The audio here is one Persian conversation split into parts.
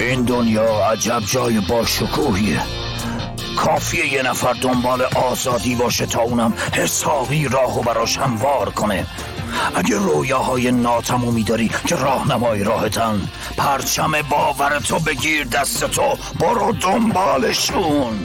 این دنیا عجب جای با شکوهیه. کافیه یه نفر دنبال آزادی باشه تا اونم حسابی راهو براش هموار کنه. اگه رویاهای ناتمومی داری که راهنمای راهتن، پرچم باورتو بگیر دستتو، برو دنبالشون.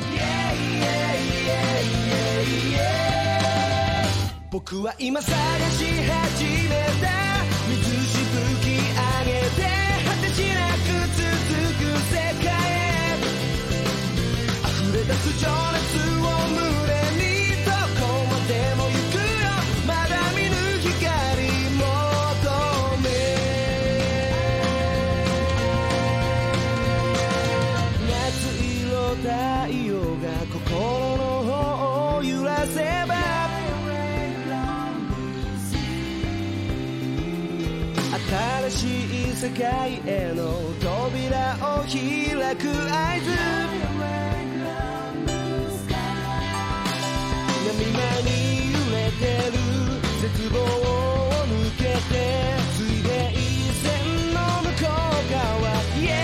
僕は今探し始めた水しぶき上げて果てしなく続く世界へ溢れ出す情熱を胸にどこまでも行くよまだ見ぬ光求め夏色太陽が心の方を揺らせば新しい世界への扉を開く合図波間に揺れてる絶望を抜けて水平線の向こう側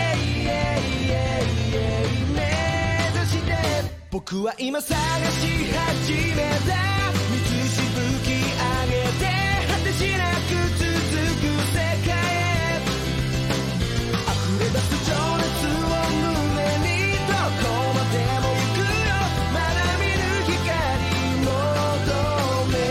目指して僕は今探し始めた水しぶき上げて果てしなく続く世界へ溢れ出す情熱を胸にどこまでも行くよまだ見ぬ光求め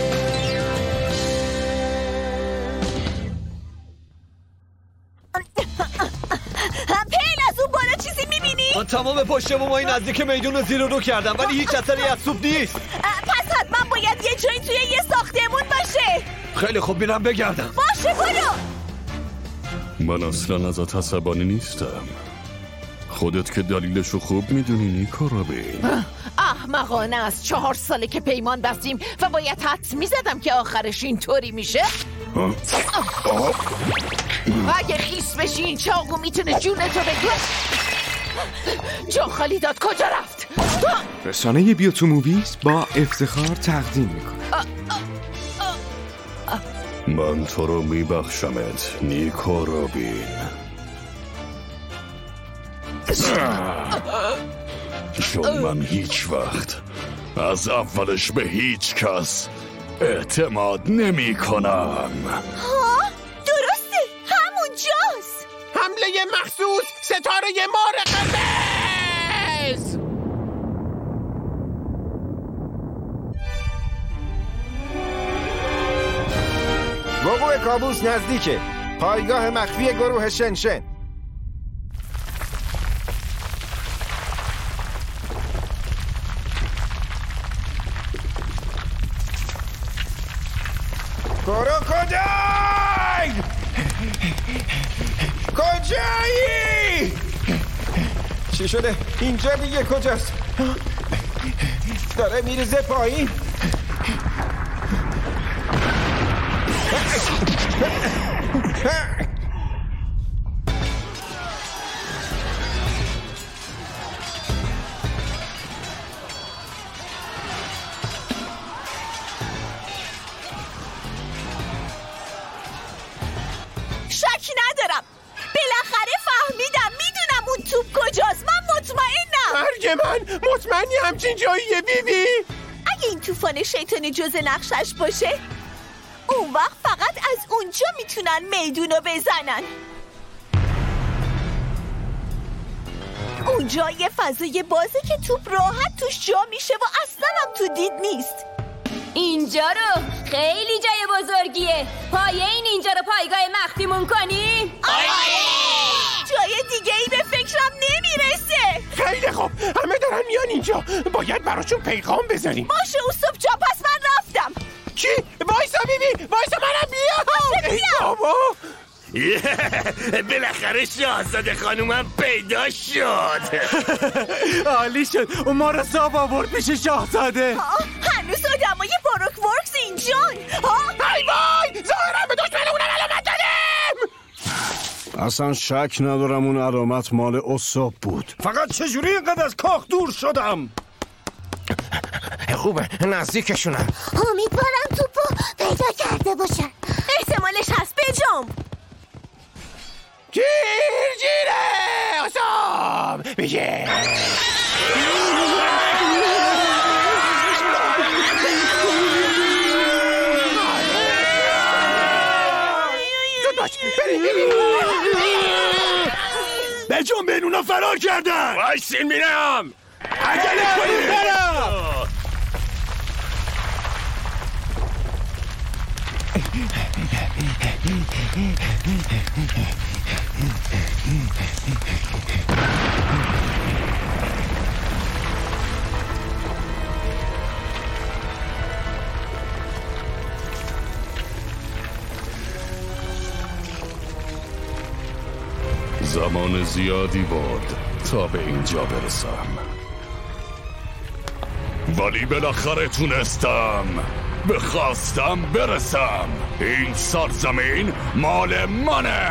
پیل از اون بالا چیزی میبینی؟ من تمام پشت بومای نزدیک میدون رو زیر و رو کردم ولی هیچ اثری از سوپ نیست. پس حتما باید یه جایی توی یه ساختمون باشه. خیلی خوب میرم بگردم. باشه برو. من اصلا ازت عصبانی نیستم. خودت که دلیلشو خوب میدونی نیکو رابین. احمقانه است 4 ساله که پیمان بستیم و باید حدس میزدم که آخرش اینطوری میشه. اگه خیس بشی این چاقو میتونه جونتو بگیره. جا خالی داد کجا رفت؟ رسانه بیوتو موویز با افتخار تقدیم میکنه. من تو رو میبخشمت نیکو رابین. چون من هیچ وقت از اولش به هیچ کس اعتماد نمی کنم. ها؟ درسته همونجاست. حمله مخصوص ستاره مار قرمز. وقوع کابوس نزدیکه. پایگاه مخفی گروه شنشن. گروه کجایی؟ کجایی؟ چی شده؟ اینجا دیگه کجاست؟ داره میریزه پایین. شک ندارم. بالاخره فهمیدم. میدونم اون توپ کجاست. من مطمئنم. مرگ من مطمئنی همچین جاییه بیبی؟ اگه این طوفان شیطانی جز نقشش باشه اون وقت فقط از اونجا میتونن میدونو بزنن. اونجا یه فضای بازه که توپ راحت توش جا میشه و اصلا هم تو دید نیست. اینجا رو خیلی جای بزرگیه. پایه اینجا رو پایگاه مخفیمون کنیم؟ آره. جای دیگه ای به فکرم نمیرسه. خیلی خوب همه دارن میان اینجا. باید براشون پیغام بذاریم. باشه اوسوب جا پس من رفتم. چی؟ وایسا بیبی وایسا منم بیام. باشه بیام. بابا بالاخره شاهزاده خانومم پیدا شد. عالی شد. اون ما رو صاف آورد میشه شاهزاده. هنوز آدمای باروک ورکس اینجان. ای وای ظاهرا به دشمنمون علامت دادیم. اصلا شک ندارم اون علامت مال اصاب بود. فقط چجوری اینقدر از کاخ دور شدم؟ خوبه نزدیکشونم. امیدوارم توپو پیدا کرده باشن. احتمالش هست. بجام گیر گیره اصاب. بگه بجون بین اونا فرار کردن. وایسین میرم. عجله کنید برم. زمان زیادی بود تا به اینجا برسم، ولی بالاخره تونستم به خواستم برسم. این سرزمین مال منه.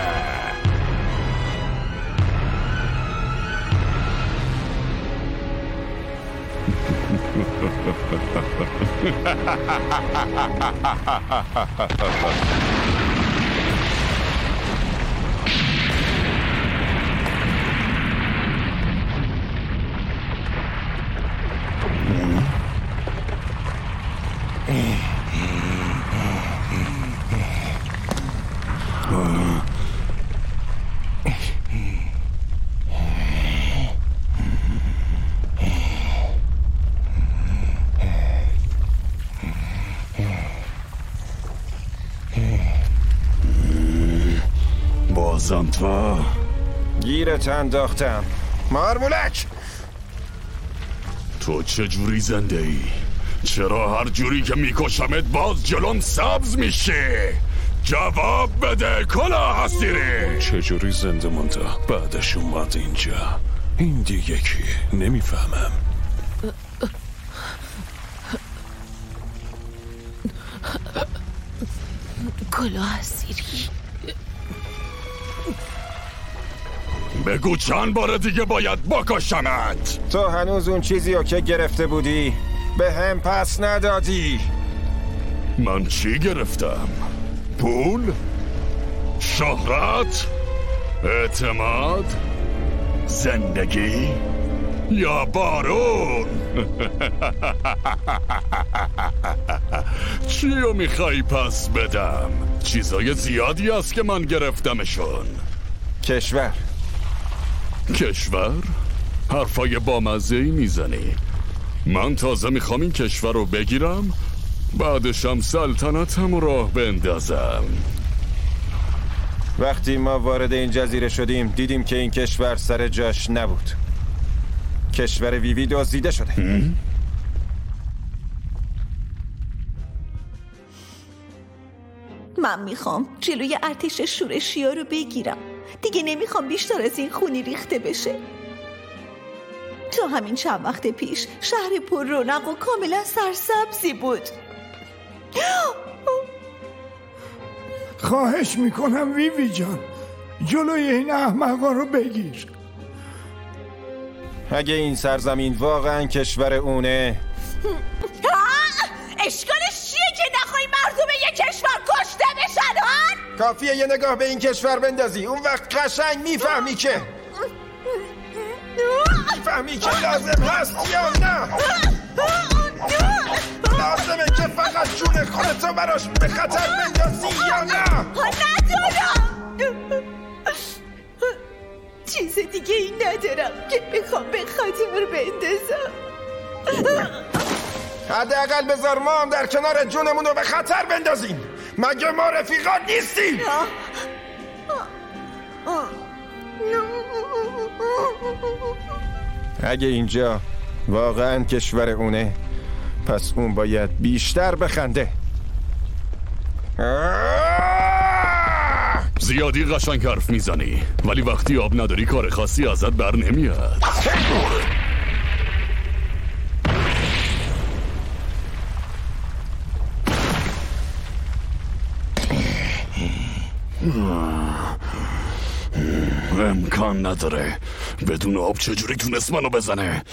بازم تو گیرت انداختم مارمولک. تو چجوری زنده ای؟ چرا هر جوری که میکشمت باز جلوم سبز میشه؟ جواب بده کلاه حسیری. چجوری زنده مونده بعدش اومد اینجا؟ این دیگه کی؟ نمیفهمم. کلاه حسیری. بگو چند بار دیگه باید بکشمت؟ تو هنوز اون چیزی رو که گرفته بودی به هم پس ندادی. من چی گرفتم؟ پول؟ شهرت؟ اعتماد؟ زندگی؟ یا بارون؟ چیو میخوای پس بدم؟ چیزای زیادی هست که من گرفتمشون. کشور. کشور؟ حرفای بامزه‌ای میزنی. من تازه میخوام این کشور رو بگیرم، بعدشم سلطنتم راه بندازم. وقتی ما وارد این جزیره شدیم دیدیم که این کشور سر جاش نبود. کشور ویوی دزدیده شده. من میخوام جلوی ارتش شورشی ها رو بگیرم. دیگه نمیخوام بیشتر از این خونی ریخته بشه. تا همین چند وقت پیش شهر پر رونق و کاملا سرسبزی بود. خواهش میکنم ویوی جان جلوی این احمقا رو بگیر. اگه این سرزمین واقعا کشور اونه، اشکالش چیه که نخوای مردم یک کشور کشته بشن هن؟ کافیه یه نگاه به این کشور بندازی، اون وقت قشنگ میفهمی که لازم هست یا نه. لازمه که فقط جون خودتو براش به خطر بندازی یا نه. ندارم. چیز دیگه این ندارم که بخوام به خطر بندازم. حداقل بذار ما هم در کنار جونمون رو به خطر بندازیم. مگه ما رفیقات نیستیم؟ اگه اینجا واقعا کشور اونه پس اون باید بیشتر بخنده. زیادی قشنگ حرف میزنی ولی وقتی آب نداری کار خاصی ازت بر نمیاد. امکان نداره. بدون آب چجوری تونست منو بزنه؟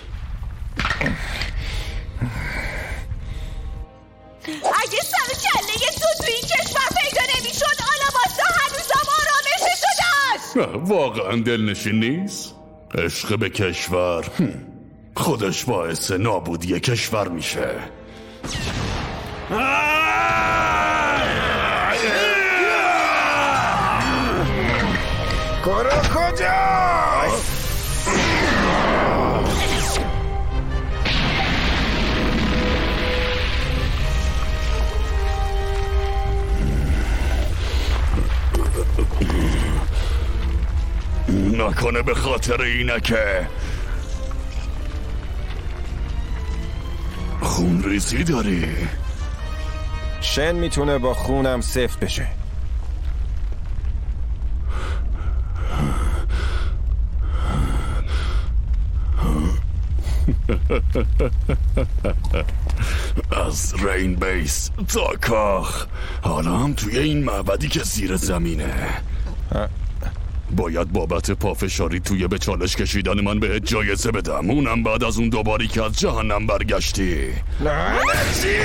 اگه سر و کله تو این کشور پیدا نمیشد آلاباستا هنوزم آرامش شده است. واقعا دلنشین نیست؟ عشق به کشور خودش باعث نابودی کشور میشه. کورو کجاست؟ نکنه به خاطر اینه که خون ریزی داری؟ شن میتونه با خونم سفت بشه. از رین بیس تا کاخ، حالا هم توی این معبدی که زیر زمینه. باید بابت پافشاری توی به چالش کشیدن من بهت جایزه بدم، اونم بعد از اون دوباری که از جهنم برگشتی. لعنتی!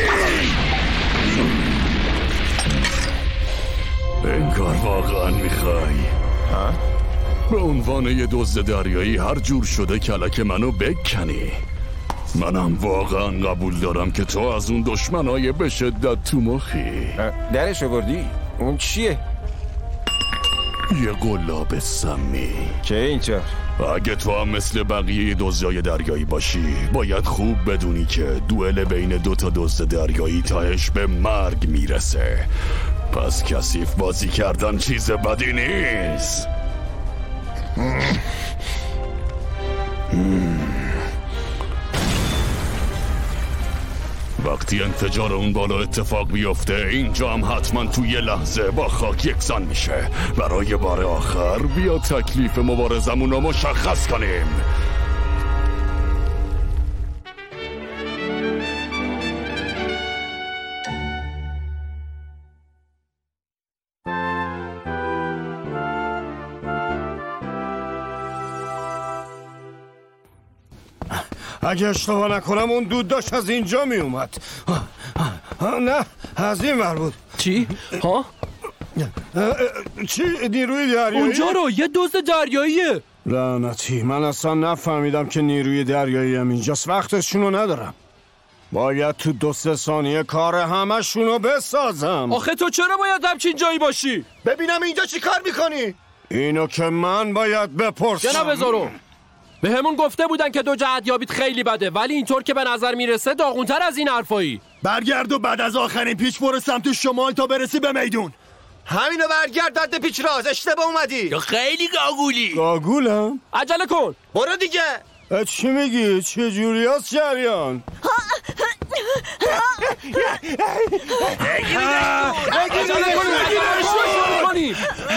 این کار واقعا میخوای؟ به عنوان یه دزد دریایی هر جور شده کلک منو بکنی؟ منم واقعا قبول دارم که تو از اون دشمنای به شدت تو مخی. درش آوردی؟ اون چیه؟ یه قلاب سمی. که اینطور؟ اگه تو هم مثل بقیه دزدای دریایی باشی باید خوب بدونی که دوئل بین دوتا دزد دریایی تهش به مرگ میرسه. پس کثیف بازی کردن چیز بدی نیست. وقتی انفجار اون بالا اتفاق بیفته اینجا هم حتما توی یه لحظه با خاک یکسان میشه. برای بار آخر بیا تکلیف مبارزمون رو مشخص کنیم. اگه اشتباه نکنم اون دود داشت از اینجا می اومد. نه از این ور بود. چی؟ ها؟ چی؟ نیروی دریایی؟ اونجا رو یه دزد دریاییه. لعنتی، من اصلا نفهمیدم که نیروی دریایی هم اینجاست. وقتشونو ندارم. باید تو 2-3 ثانیه کار همشونو بسازم. آخه تو چرا باید همچین جایی باشی؟ ببینم اینجا چی کار میکنی؟ اینو که من باید بپرسم. جناب زورو، به همون گفته بودن که 2 جهتیابیت خیلی بده، ولی اینطور که به نظر میرسه داغونتر از این حرفایی. برگرد و بعد از آخرین پیچ برو سمت شمال تا برسی به میدون. همینو برگرد داد پیچ راز. اشتباه اومدی. خیلی گاگولی. گاگولم؟ عجله کن. برو دیگه. چی میگی؟ چه جوری هست جریان؟ عجله کنید.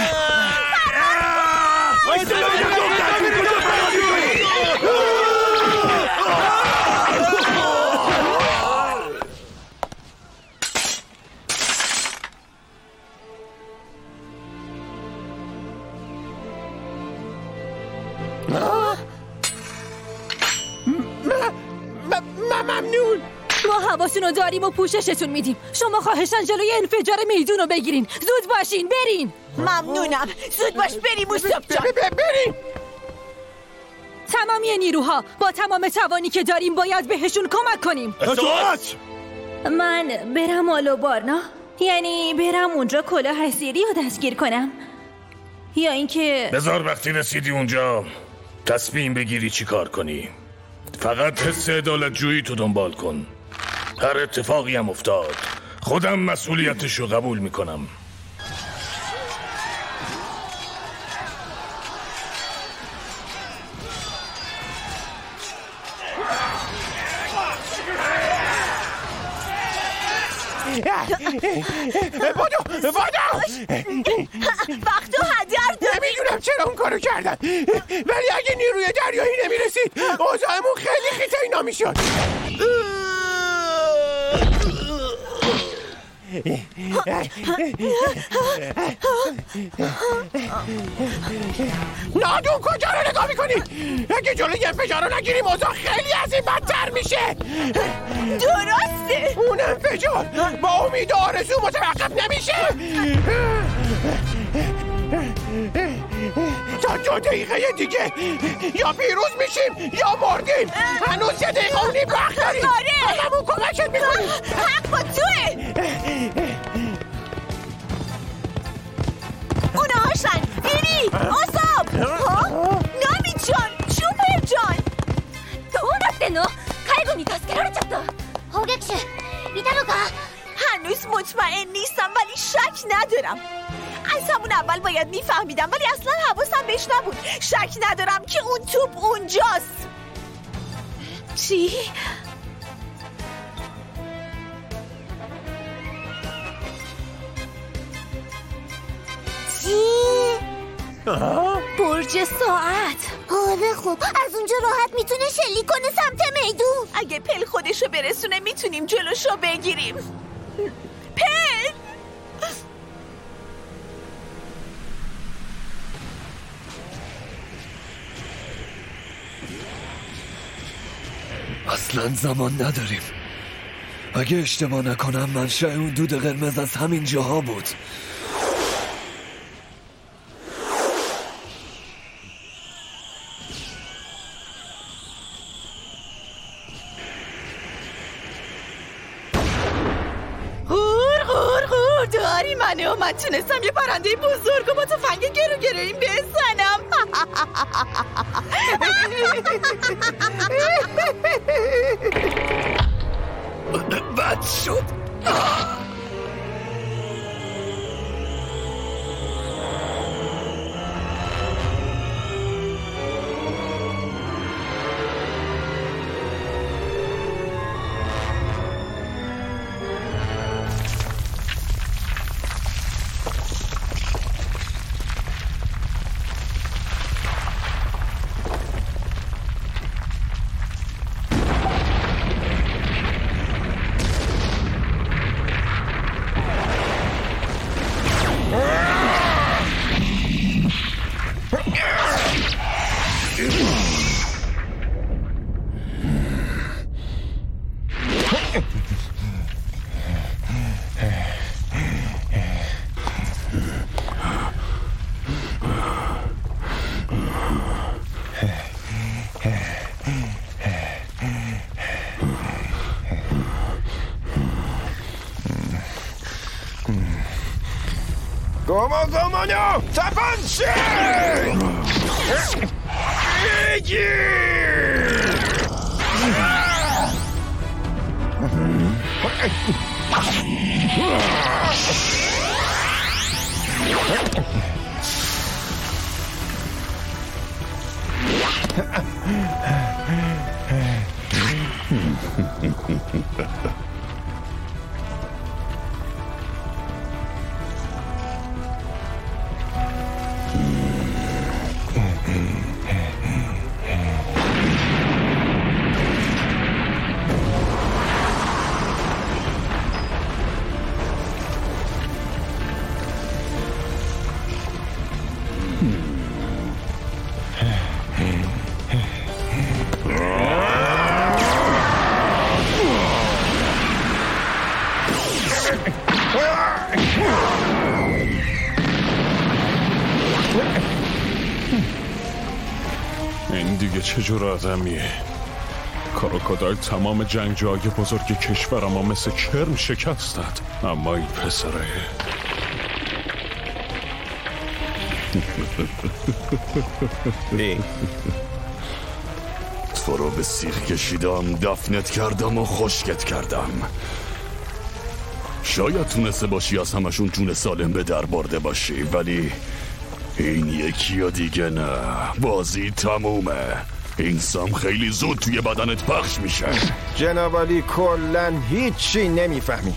ممنون. ما حواسونو داریم و پوششتون میدیم. شما خواهشاً جلوی انفجار میدون رو بگیرین. زود باشین برین. ممنونم. زود باش بریم موسیاب جان. بریم. تمامی نیروها با تمام توانی که داریم باید بهشون کمک کنیم. من برم آلوبارنا؟ یعنی برم اونجا کلاه حسیری رو دستگیر کنم؟ یا اینکه بذار وقتی رسیدی اونجا تصمیم بگیری چی کار کنی. فقط حس عدالت جویی تو دنبال کن. هر اتفاقی هم افتاد خودم مسئولیتشو قبول میکنم. بادو وقت و هدر داری. نمیدونم چرا اون کارو کردن، ولی اگه نیروی دریایی نمیرسید اوضاعمون خیلی خیتینا میشد. نادون کجا رو نگاه میکنی؟ اگه جلوی انفجار رو نگیریم اوضاع خیلی از این بدتر میشه. درسته. اون انفجار با امید و آرزو متوقف نمیشه. تا تا 2 دقیقه دیگه یا پیروز میشیم یا مردیم. هنوز 1 دقیقه و نیم وقت داریم. همون کمکت میکنیم. حق با توه. اونا هاشن ویری آساب نامی جان شوپر جان どうなってんの介護に助けられちゃった砲撃手いたのか هنوز مطمئن نیستم ولی شک ندارم از همون اول باید میفهمیدم ولی اصلا حواسم بهش نبود شک ندارم که اون توپ اونجاست چی؟ برج ساعت آره خب از اونجا راحت میتونه شلیک کنه سمت میدون اگه پل خودشو برسونه میتونیم جلوشو بگیریم پل اصلا زمان نداریم اگه اشتباه نکنم منشأ اون دود قرمز از همین جاها بود داری منو من تونستم یه پرنده بزرگ و با تفنگ گروگریم بزنم بد شد گمانو تپان شه این دیگه چه جور آدمیه؟ کروکودایل تمام جنگجوهای بزرگ کشور ما مثل کرم شکستند، اما این پسره تو رو به سیخ کشیدم، دفنت کردم و خشکت کردم. شاید تونسته باشی از همشون جون سالم به در برده باشی، ولی این یکی دیگه نه. بازی تمومه. این سم خیلی زود توی بدنت پخش میشه. جناب عالی کلن هیچی نمیفهمی.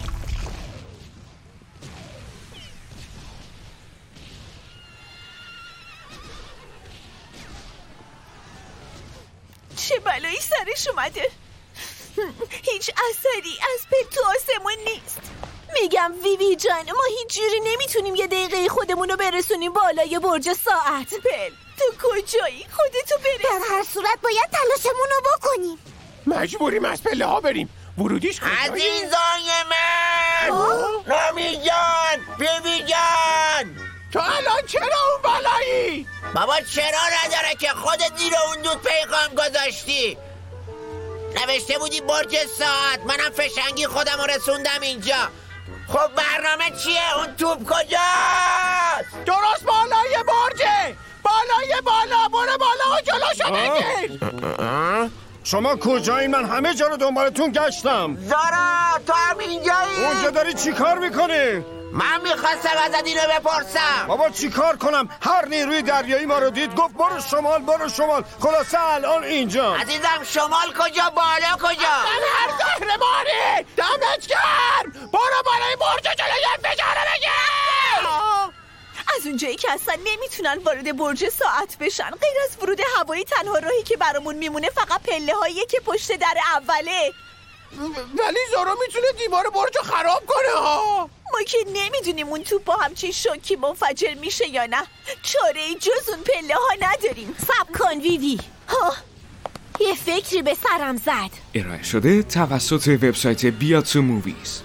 چه بلایی سرش اومده؟ هیچ اثری از پل تو آسمون نیست. میگم ویوی جان، ما هیچ جوری نمیتونیم یه دقیقه خودمونو برسونیم بالای برج ساعت. پل تو کجایی؟ خودتو برس. در هر صورت باید تلاشمونو بکنیم. مجبوریم از پله ها بریم. ورودیش کجایی؟ عزیزای من، رامی جان، بیبی جان، تو الان چرا اون بالایی؟ با بابا چرا نداره که خودت زیر اون دود پیغام گذاشتی؟ نوشته بودی برج ساعت، منم فشنگی خودم رو رسوندم اینجا. خب برنامه چیه؟ اون توپ کجاست؟ درست بالای برجه، بالای بالا، برو بالا و جلوشو بگیر. شما کجایی؟ من همه جا رو دنبالتون گشتم. زارا تو هم اینجایی؟ اونجا داری چی کار میکنی؟ من میخواستم ازت اینو بپرسم. بابا چی کار کنم؟ هر نیروی دریایی ما رو دید گفت برو شمال برو شمال. خلاصه الان اینجا. عزیزم شمال کجا بالا کجا؟ من هر قهرمانی دمت گرم. برو بالای برج جلوی انفجار رو بگیر. از اونجایی که اصلا نمیتونن وارد برج ساعت بشن، غیر از ورود هوایی تنها راهی که برامون میمونه فقط پله هاییه که پشت در اوله. ولی زارا میتونه دیوار برج رو خراب کنه ها. ما که نمیدونیم اون توپ با همچین شوکی منفجر میشه یا نه. چاره ای جز اون پله ها نداریم. صبر کن ویوی. یه فکری به سرم زد. ارائه شده توسط وبسایت بیاتو موویز.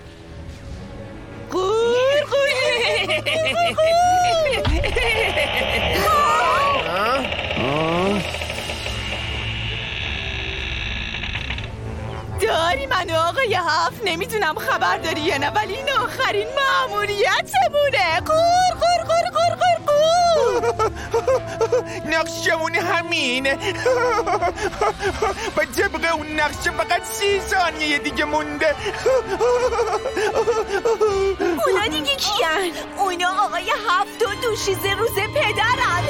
داری منو آقای هفت، نمیدونم خبر داری یا نه، ولی این آخرین مأموریتمونه. قور قور قور قور قور قور. نقشمون همینه. با طبق اون نقشه فقط 30 ثانیه دیگه مونده. اونا دیگه کیان؟ اونا آقای هفت و دوشیزه روز پدرن.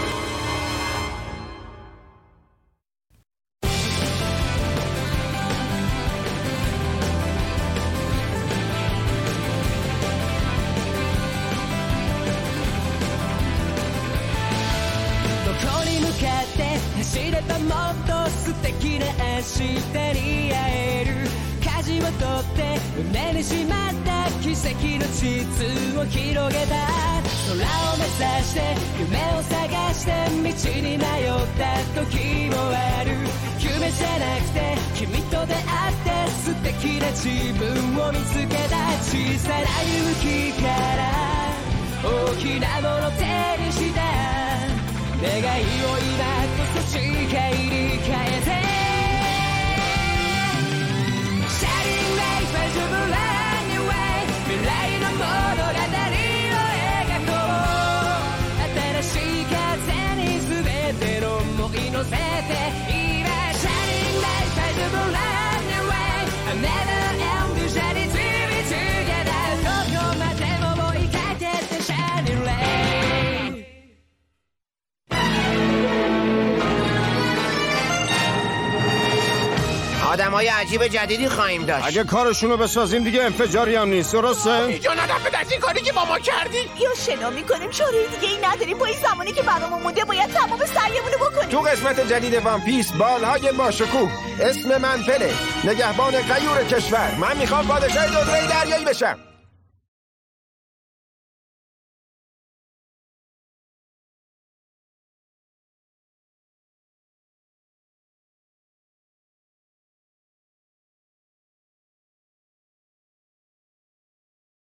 走ればもっと素敵な明日に会える。舵を取って胸にしまった奇跡の地図を広げた。空を目指して夢を探して道に迷った時もある。夢じゃなくて君と出会って素敵な自分を見つけた。小さな勇気から大きなもの手にした。願いを今こそ誓いに変えて Shining light as a brand new way 未来の物語を描こう。新しい風に全ての想い乗せて今 Shining light as a brand new way I never end the journey to be together どこまでも追いかけて Shining light آدمای عجیب جدیدی خواهیم داشت. اگه کارشونو بسازیم دیگه انفجاری هم نیست، درسته؟ اینجا ندفت از این کاری که با ما کردی. یا شنا میکنیم، چاره دیگه ای نداریم. با این زمانی که برامون مونده باید تمام سعیمونو بکنیم. تو قسمت جدید وان پیس بالهای باشکوه، اسم من پله، نگهبان غیور کشور. من میخوام پادشاه دزدهای دریایی بشم.